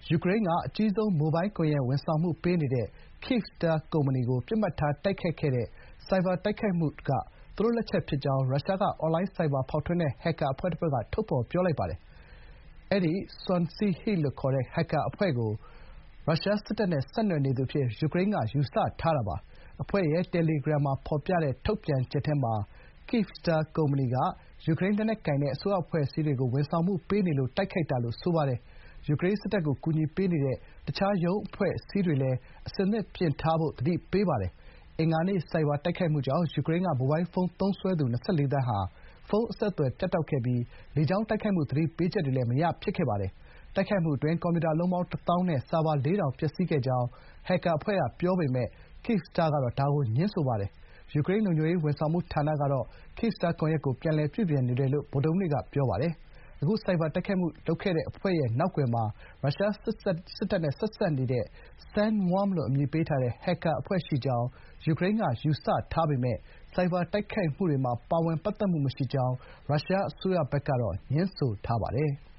ယူကရိန်းကအကြီးဆုံးမိုဘိုင်းကွန်ရက်ဝန်ဆောင်မှုပေးနေတဲ့ Kyivstar ကုမ္ပဏီကိုပစ်မှတ်ထားတိုက်ခိုက်ခဲ့တဲ့ဆိုက်ဘာတိုက်ခိုက်မှုကသူတို့လက်ချက်ဖြစ်ကြောင်းရုရှားကအွန်လိုင်းဆိုက်ဘာဖောက်ထွင်းတဲ့ဟက်ကာအဖွဲ့တဖွဲ့ကထုတ်ဖော်ပြောလိုက်ပါတယ်။ အဲဒီ Sonsy Heat လို့ခေါ်တဲ့ဟက်ကာအဖွဲ့ကိုရုရှားစစ်တပ်နဲ့ဆက်နွယ်နေသူအဖြစ်ယူကရိန်းကယူဆထားတာပါ။ အဖွဲ့ရဲ့တယ်လီဂရမ်မှာဖော်ပြတဲ့ထုတ်ပြန်ချက်ထဲမှာ Kyivstar ကုမ္ပဏီကယူကရိန်းလက်နက်ကိုင်တဲ့အစိုးရအဖွဲ့အစည်းတွေကိုဝန်ဆောင်မှုပေးနေလို့တိုက်ခိုက်တာလို့ဆိုပါတယ်။ ယူကရိန်းစစ်တပ်ကိုကူညီပေးနေတဲ့အခြားရုံးအဖွဲ့အစည်းတွေလည်းအဆင်သင့်ပြင်ထားဖို့သတိပေးပါတယ်။ အင်္ဂါနေ့ဆိုက်ဘာတိုက်ခိုက်မှုကြောင့်ယူကရိန်းကမိုဘိုင်းဖုန်းသုံးစွဲသူ ၂၄ သန်းဟာဖုန်းအဆက်အသွယ်ပြတ်တောက်ခဲ့ပြီးလေကြောင်းတိုက်ခိုက်မှုသတိပေးချက်တွေလည်းမရဖြစ်ခဲ့ပါတယ်။ တိုက်ခိုက်မှုအတွင်းကွန်ပျူတာအလုံးပေါင်း ၁ သောင်းနဲ့ဆာဗာ ၄,၀၀၀ ပျက်စီးခဲ့ကြောင်းဟက်ကာအဖွဲ့ကပြောပေမယ့် Kyivstar ကတော့ဒါကိုငြင်းဆိုပါတယ်။ ယူကရိန်းလုံခြုံရေးဝန်ဆောင်မှုဌာနကတော့ Kyivstar ကွန်ရက်ကိုပြန်လည်ပြုပြင်နေတယ်လို့ဗုဒ္ဓဟူးနေ့ကပြောပါတယ်။ အခုဆိုက်ဘာတိုက်ခိုက်မှုလုပ်ခဲ့တဲ့အဖွဲ့ရဲ့နောက်ကွယ်မှာရုရှားစစ်တပ်နဲ့ဆက်စပ်နေတဲ့ Sandworm လို့အမည်ပေးထားတဲ့ဟက်ကာအဖွဲ့ရှိကြောင်းယူကရိန်းကယူဆထားပေမယ့်ဆိုက်ဘာတိုက်ခိုက်မှုတွေမှာပါဝင်ပတ်သက်မှုမရှိကြောင်းရုရှားအစိုးရဘက်ကတော့ငြင်းဆိုထားပါတယ်။